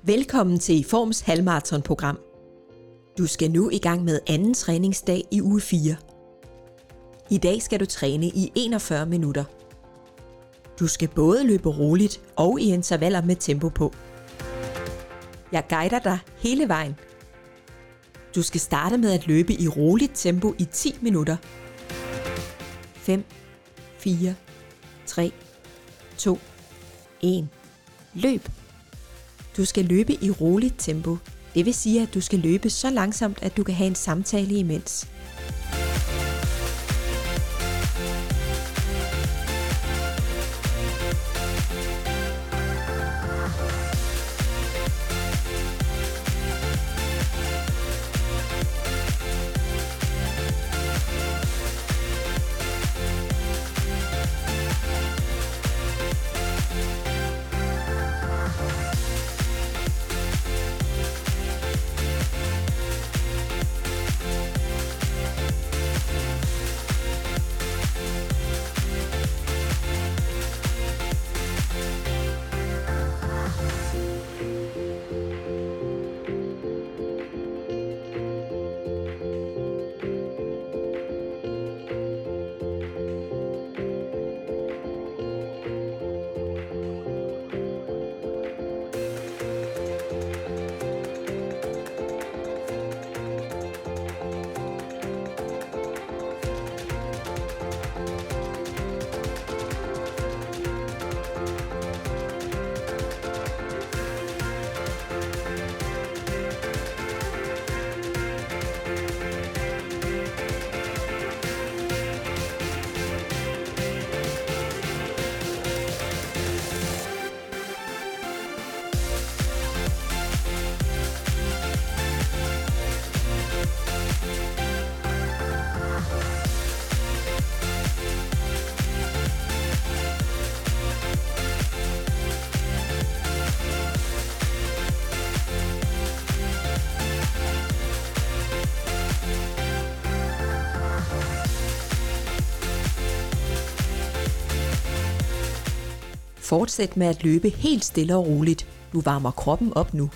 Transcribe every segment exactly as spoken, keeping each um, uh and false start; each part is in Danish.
Velkommen til Iforms halvmarathonprogram. Du skal nu i gang med anden træningsdag i uge fire. I dag skal du træne i enogfyrre minutter. Du skal både løbe roligt og i intervaller med tempo på. Jeg guider dig hele vejen. Du skal starte med at løbe i roligt tempo i ti minutter. fem, fire, tre, to, et. Løb! Du skal løbe i roligt tempo. Det vil sige, at du skal løbe så langsomt, at du kan have en samtale imens. Fortsæt med at løbe helt stille og roligt. Du varmer kroppen op nu.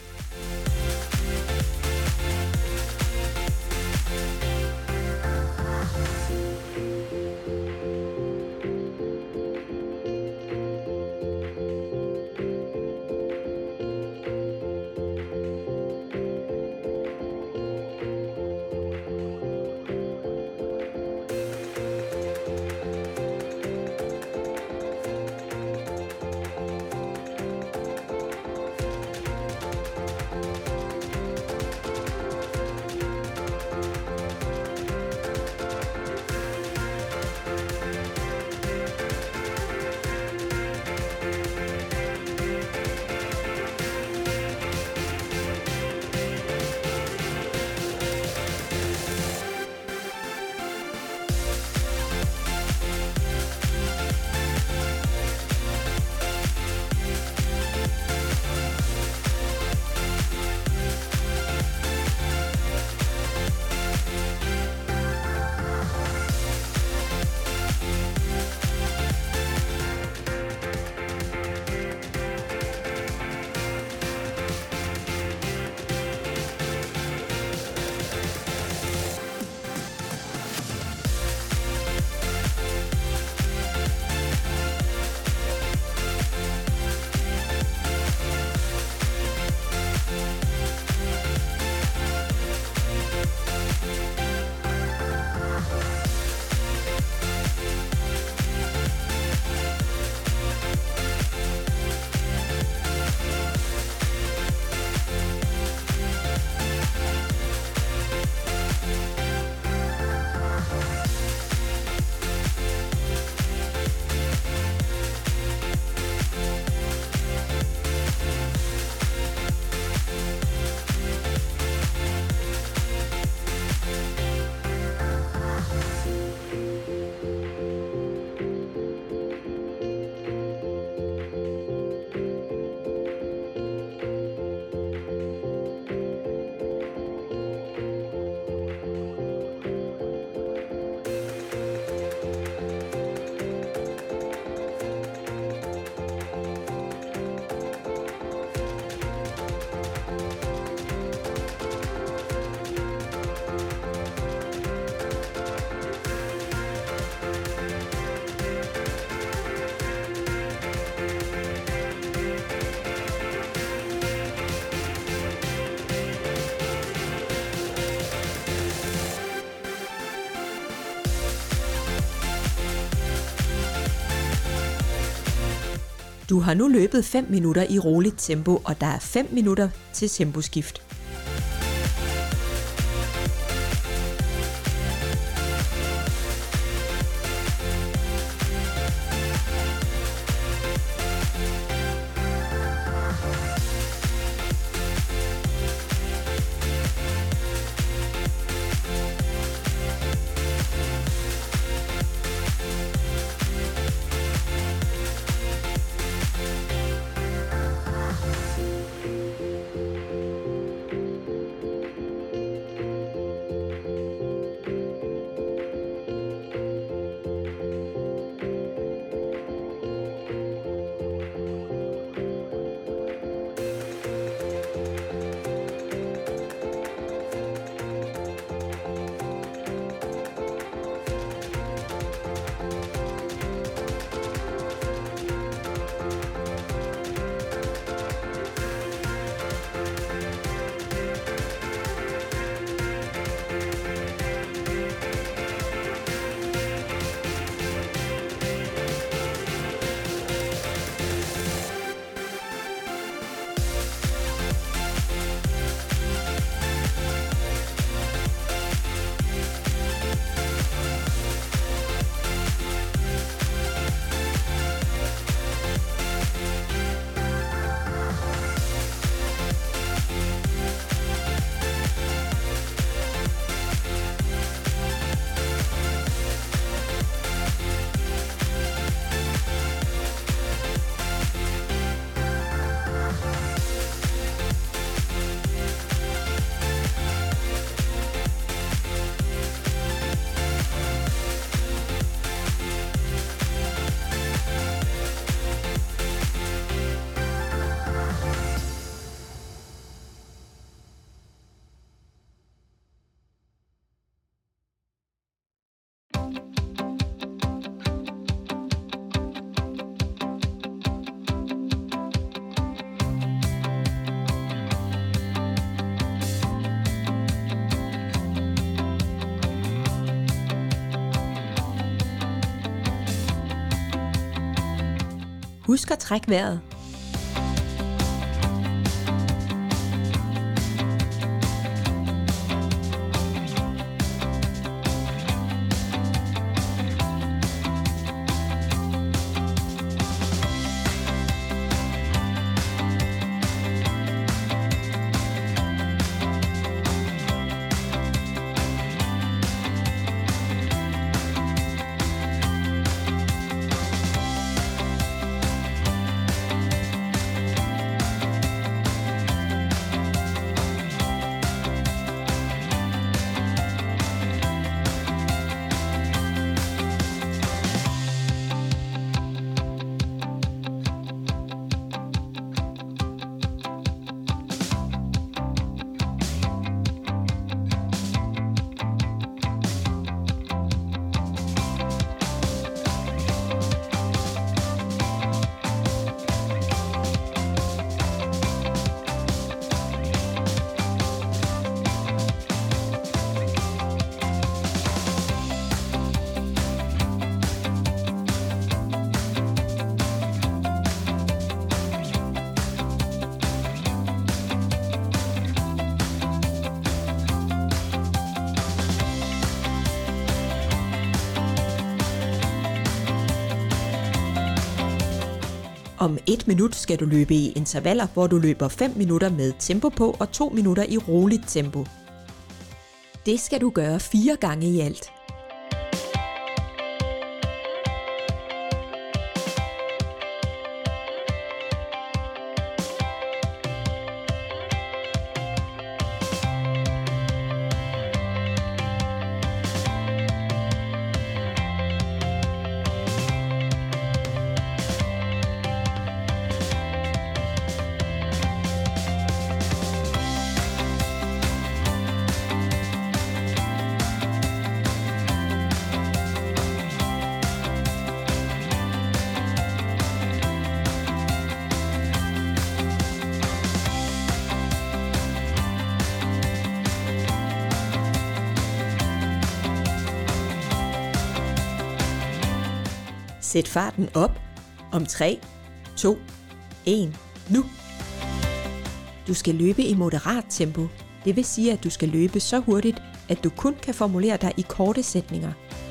Du har nu løbet fem minutter i roligt tempo, og der er fem minutter til temposkift. Husk at trække vejret. Om et minut skal du løbe i intervaller, hvor du løber fem minutter med tempo på og to minutter i roligt tempo. Det skal du gøre fire gange i alt. Sæt farten op om tre, to, et, nu! Du skal løbe i moderat tempo. Det vil sige, at du skal løbe så hurtigt, at du kun kan formulere dig i korte sætninger.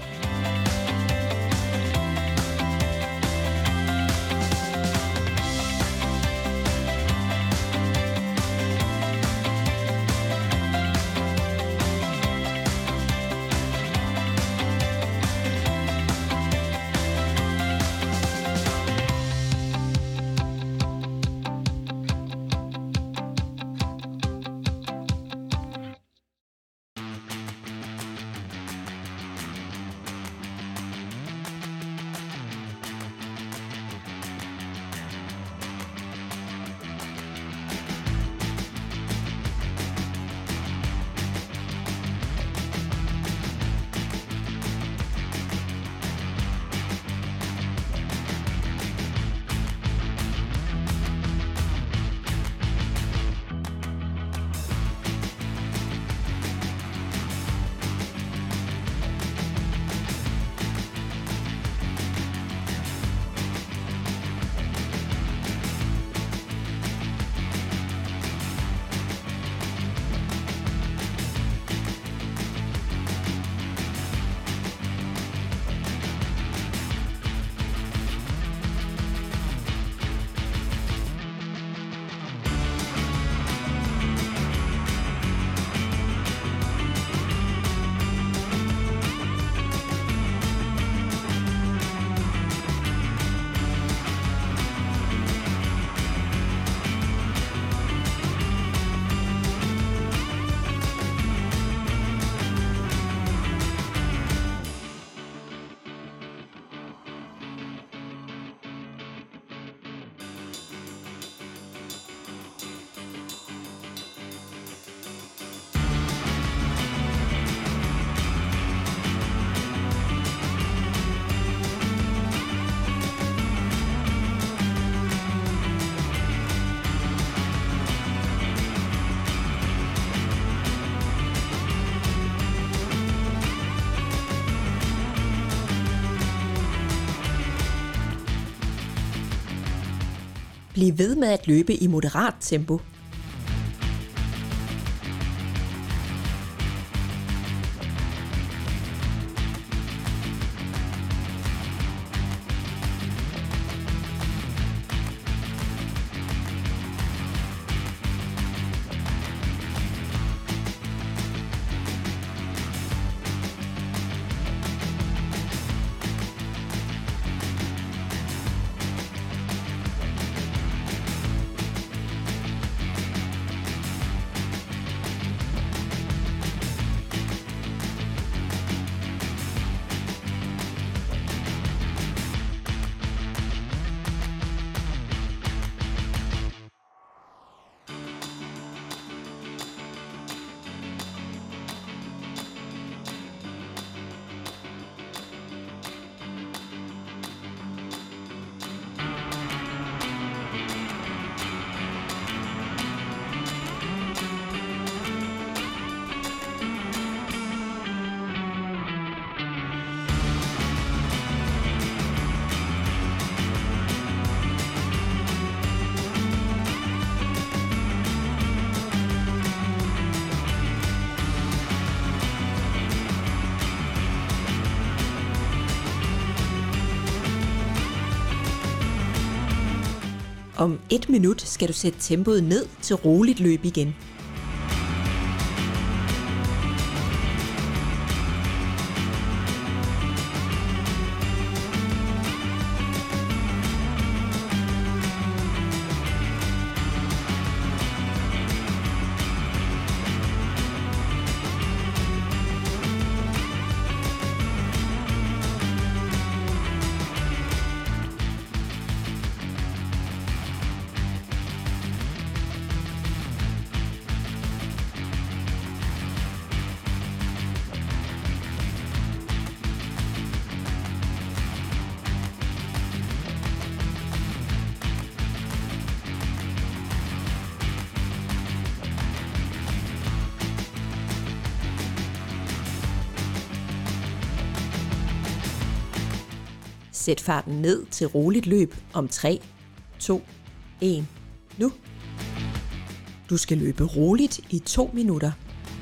Bliv ved med at løbe i moderat tempo. Om et minut skal du sætte tempoet ned til roligt løb igen. Sæt farten ned til roligt løb om tre, to, en, nu. Du skal løbe roligt i to minutter.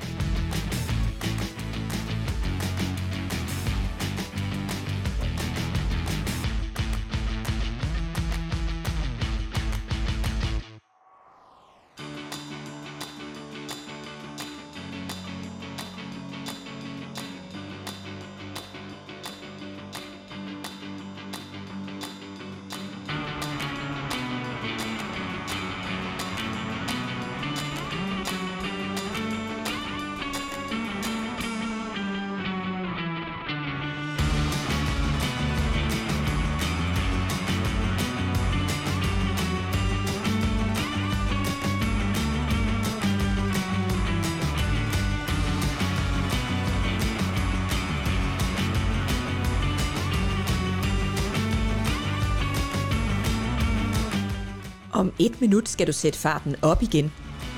Om et minut skal du sætte farten op igen.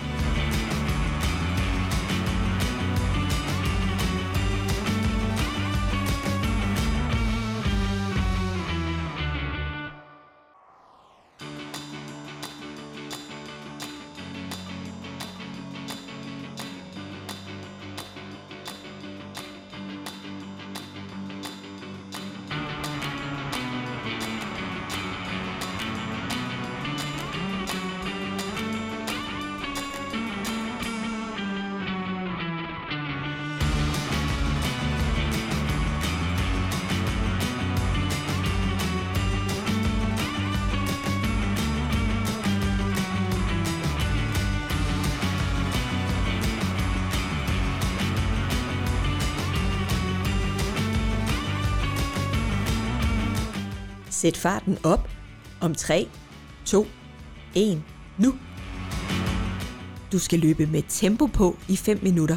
Sæt farten op. Om tre, to, en, nu. Du skal løbe med tempo på i fem minutter.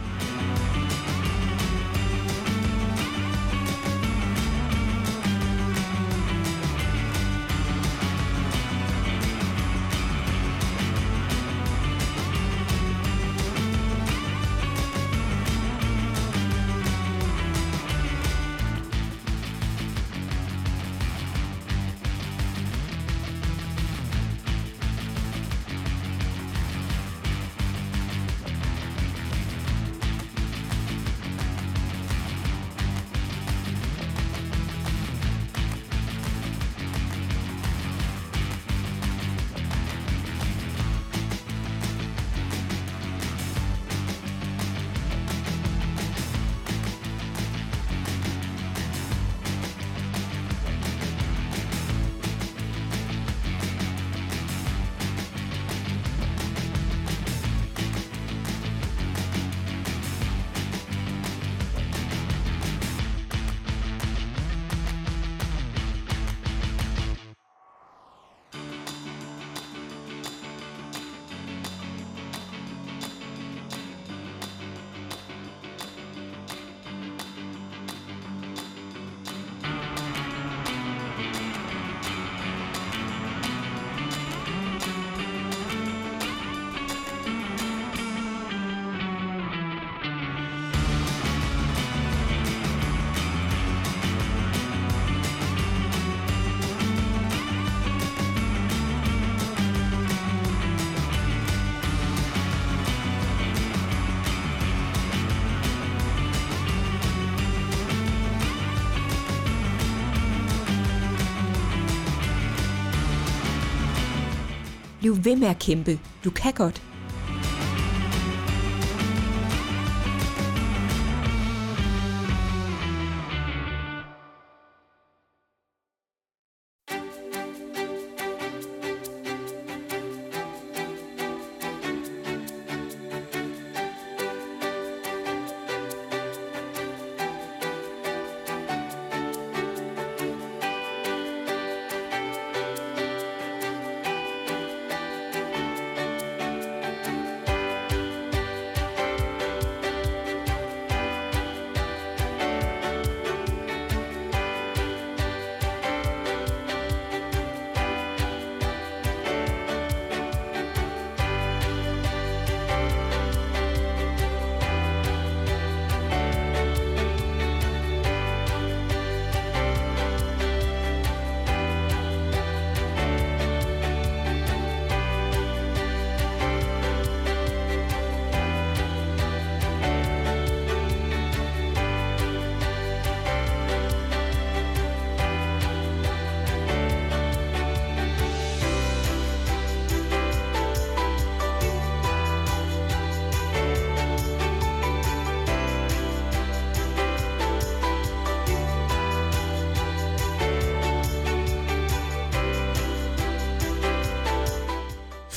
Bliv ved med at kæmpe. Du kan godt.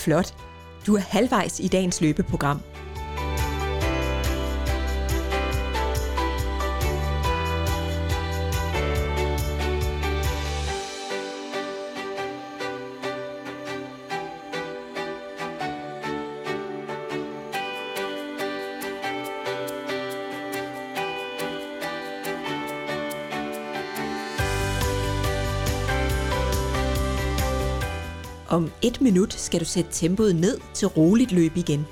Flot. Du er halvvejs i dagens løbeprogram. Om et minut skal du sætte tempoet ned til roligt løb igen.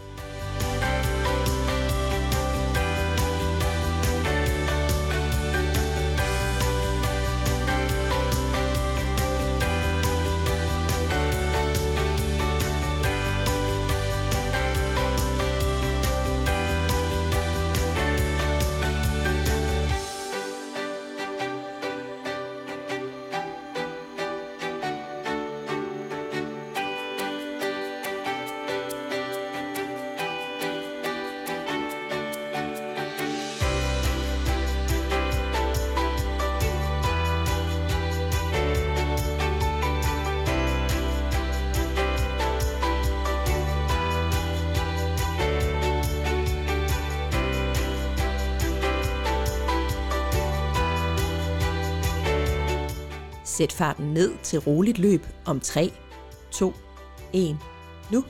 Sæt farten ned til roligt løb om tre, to, et, nu!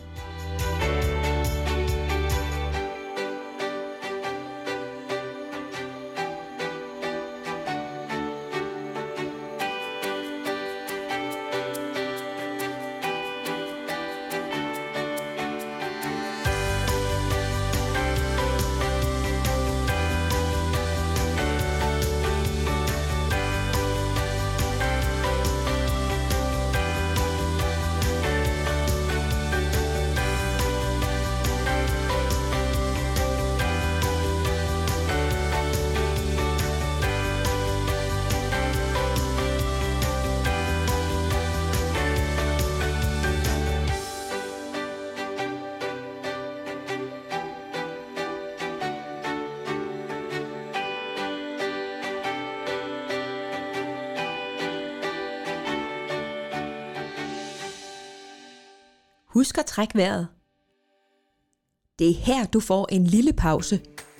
Husk at trække vejret. Det er her, du får en lille pause.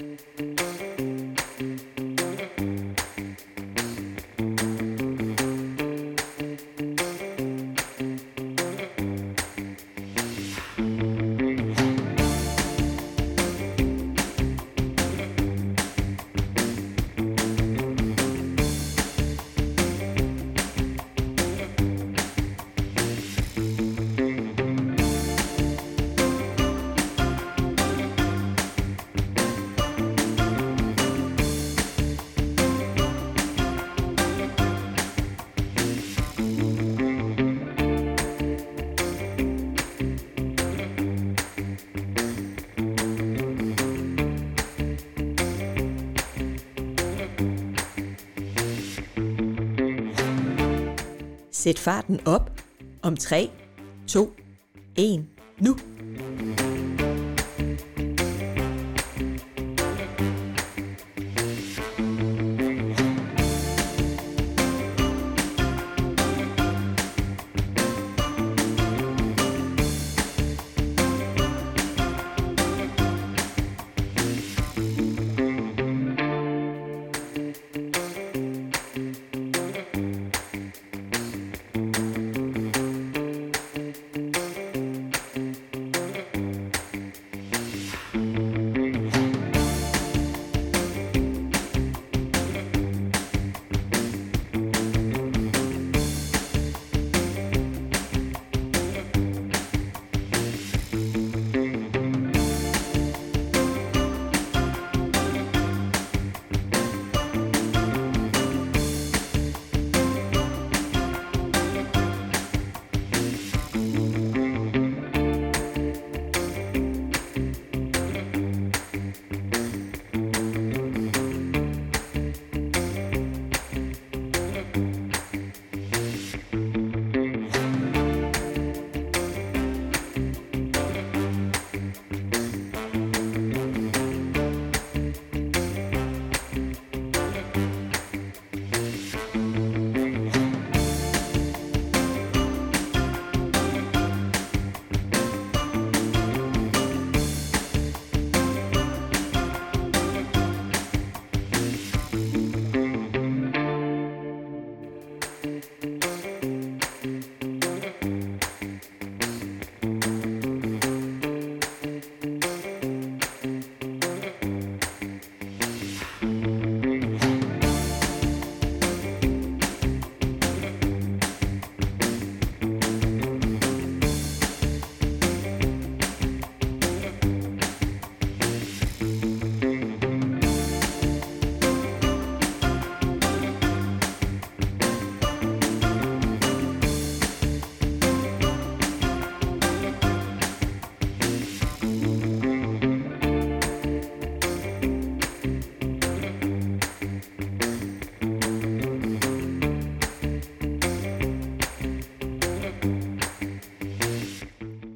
Sæt farten op om tre, to, et, nu!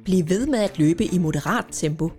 Bliv ved med at løbe i moderat tempo.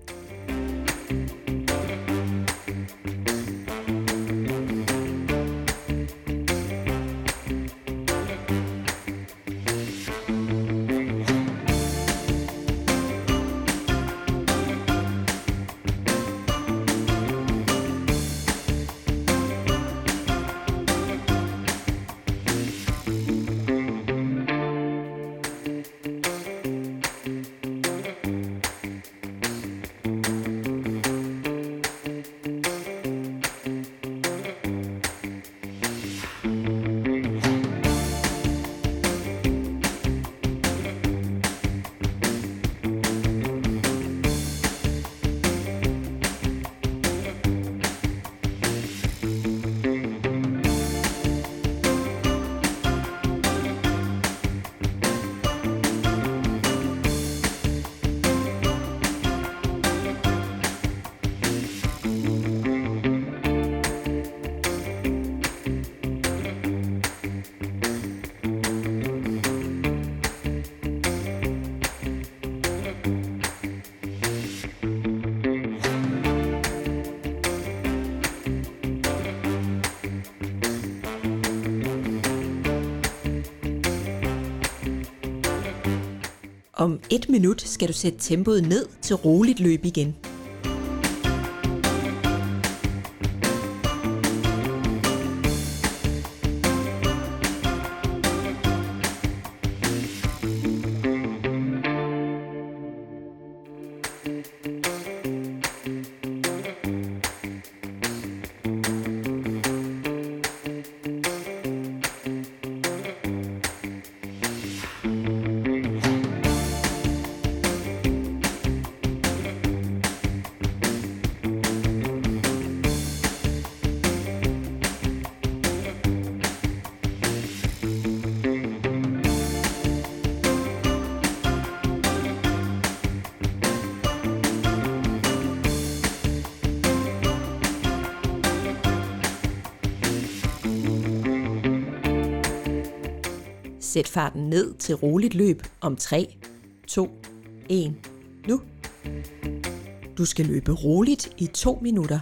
Om et minut skal du sætte tempoet ned til roligt løb igen. Sæt farten ned til roligt løb om tre, to, et, nu. Du skal løbe roligt i to minutter.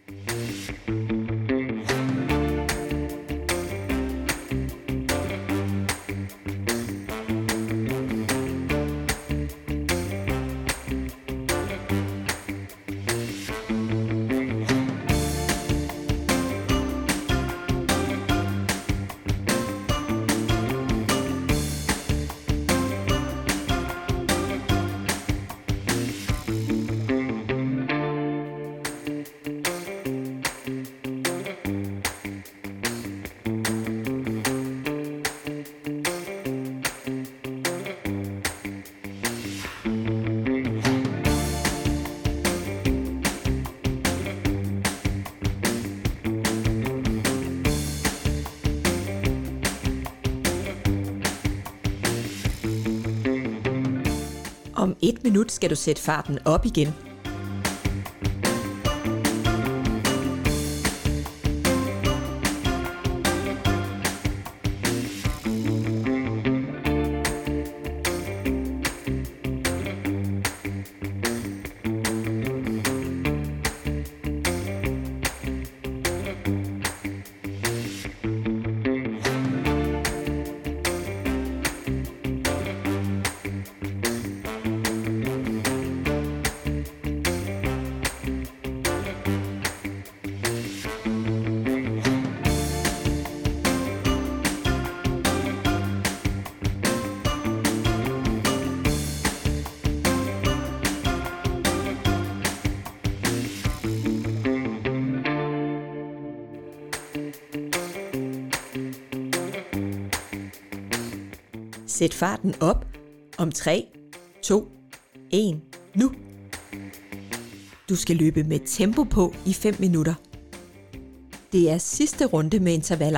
Om et minut skal du sætte farten op igen. Sæt farten op om tre, to, et, nu. Du skal løbe med tempo på i fem minutter. Det er sidste runde med intervaller.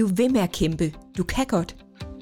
Bliv ved med at kæmpe. Du kan godt.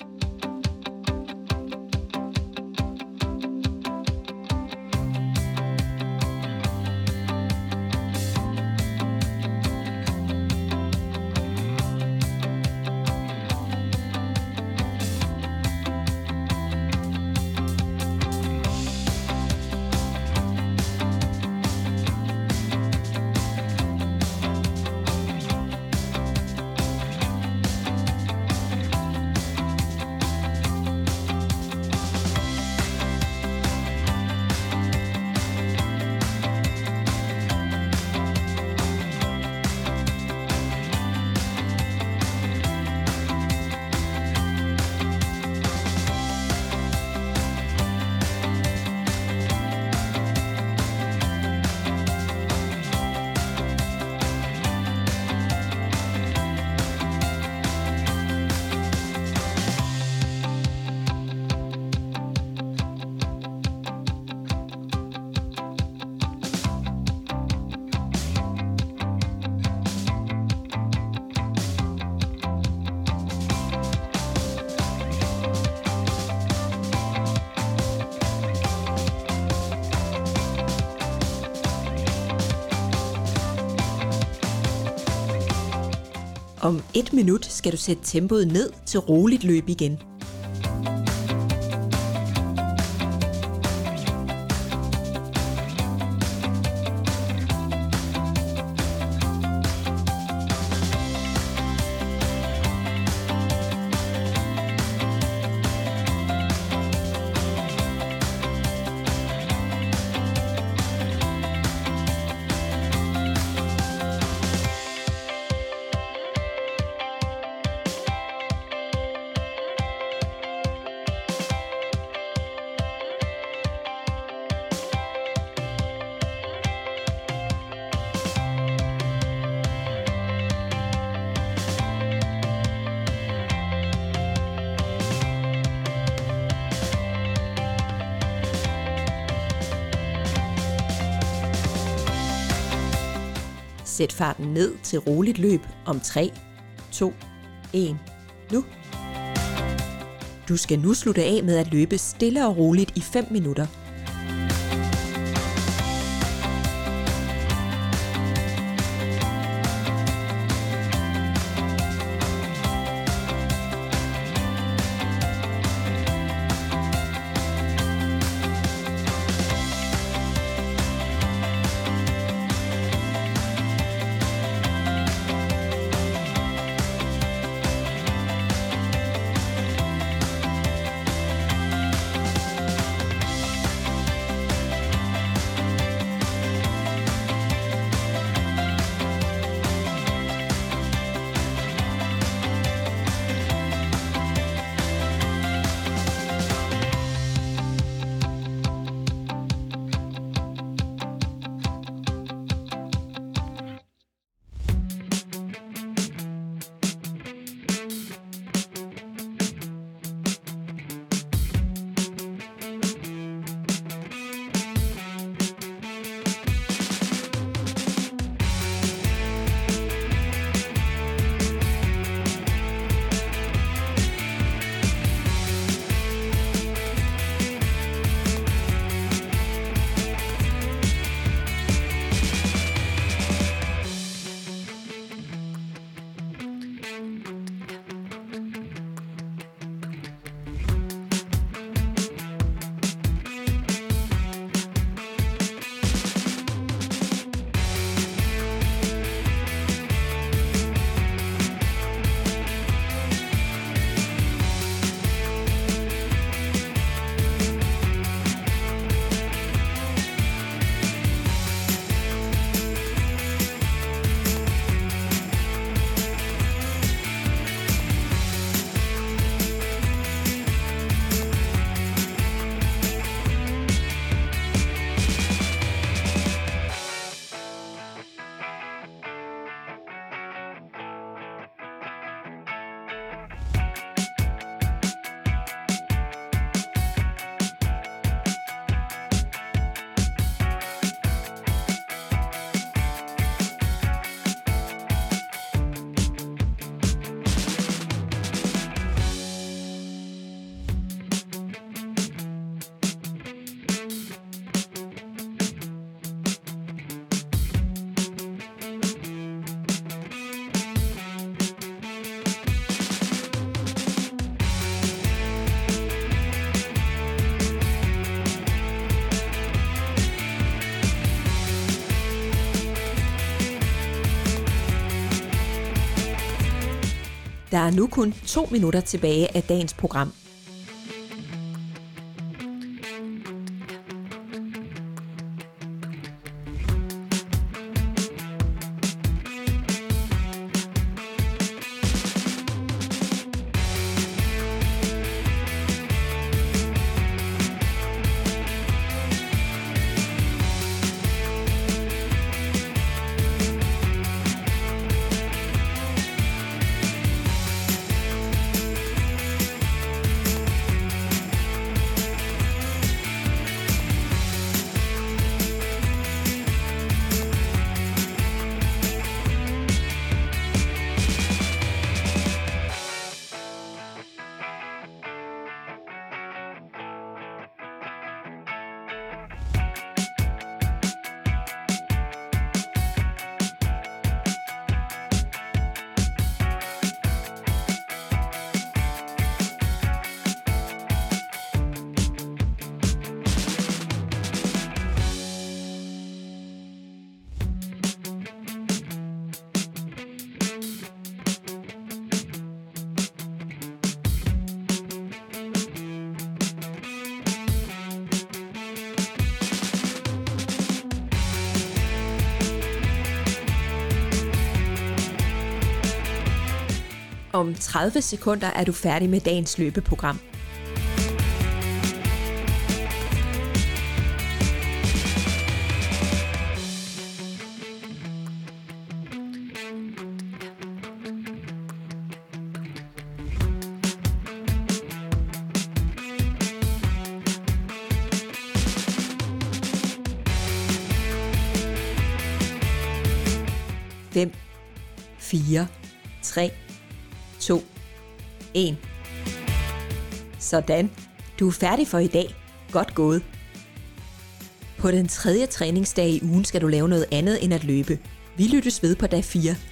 Om et minut skal du sætte tempoet ned til roligt løb igen. Sæt farten ned til roligt løb om tre, to, et, nu. Du skal nu slutte af med at løbe stille og roligt i fem minutter. Der er nu kun to minutter tilbage af dagens program. Om tredive sekunder er du færdig med dagens løbeprogram. fem, fire, tre, to, en. Sådan. Du er færdig for i dag. Godt gået. På den tredje træningsdag i ugen skal du lave noget andet end at løbe. Vi lyttes ved på dag fire.